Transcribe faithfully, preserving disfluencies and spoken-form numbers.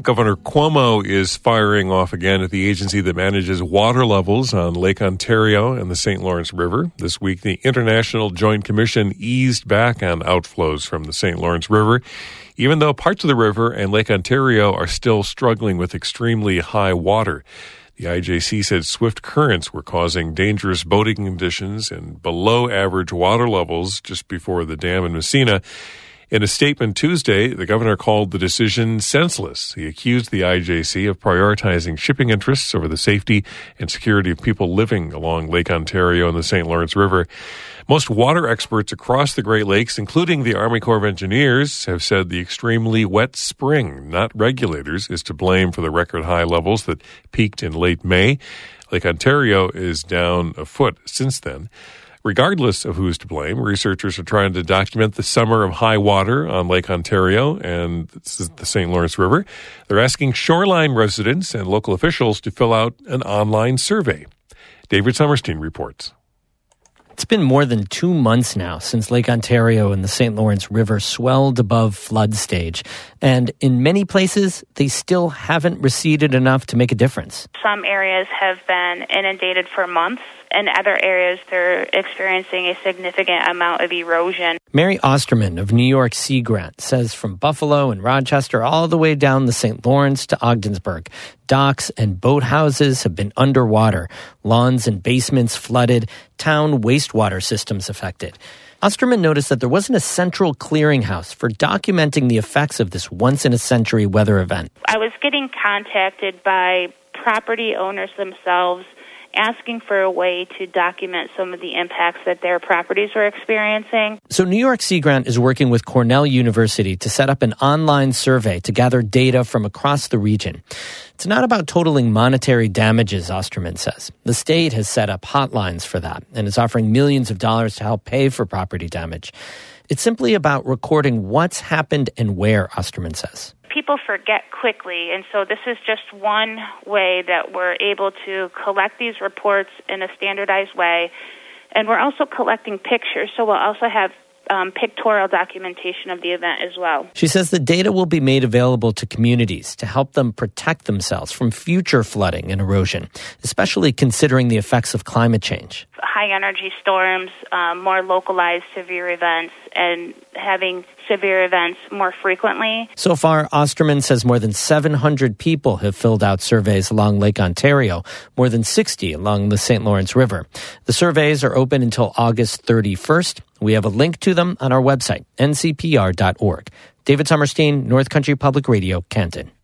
Governor Cuomo is firing off again at the agency that manages water levels on Lake Ontario and the Saint Lawrence River. This week, the International Joint Commission eased back on outflows from the Saint Lawrence River, even though parts of the river and Lake Ontario are still struggling with extremely high water. The I J C said swift currents were causing dangerous boating conditions and below-average water levels just before the dam in Messina. In a statement Tuesday, the governor called the decision senseless. He accused the I J C of prioritizing shipping interests over the safety and security of people living along Lake Ontario and the Saint Lawrence River. Most water experts across the Great Lakes, including the Army Corps of Engineers, have said the extremely wet spring, not regulators, is to blame for the record high levels that peaked in late May. Lake Ontario is down a foot since then. Regardless of who's to blame, researchers are trying to document the summer of high water on Lake Ontario and the Saint Lawrence River. They're asking shoreline residents and local officials to fill out an online survey. David Summerstein reports. It's been more than two months now since Lake Ontario and the Saint Lawrence River swelled above flood stage. And in many places, they still haven't receded enough to make a difference. Some areas have been inundated for months. In other areas, they're experiencing a significant amount of erosion. Mary Osterman of New York Sea Grant says from Buffalo and Rochester all the way down the Saint Lawrence to Ogdensburg, docks and boathouses have been underwater, lawns and basements flooded, town wastewater systems affected. Osterman noticed that there wasn't a central clearinghouse for documenting the effects of this once-in-a-century weather event. I was getting contacted by property owners themselves asking for a way to document some of the impacts that their properties were experiencing. So New York Sea Grant is working with Cornell University to set up an online survey to gather data from across the region. It's not about totaling monetary damages, Osterman says. The state has set up hotlines for that and is offering millions of dollars to help pay for property damage. It's simply about recording what's happened and where, Osterman says. People forget quickly, and so this is just one way that we're able to collect these reports in a standardized way. And we're also collecting pictures, so we'll also have um, pictorial documentation of the event as well. She says the data will be made available to communities to help them protect themselves from future flooding and erosion, especially considering the effects of climate change. High-energy storms, um, more localized severe events, and having severe events more frequently. So far, Osterman says more than seven hundred people have filled out surveys along Lake Ontario, more than sixty along the Saint Lawrence River. The surveys are open until August thirty-first. We have a link to them on our website, N C P R dot org. David Summerstein, North Country Public Radio, Canton.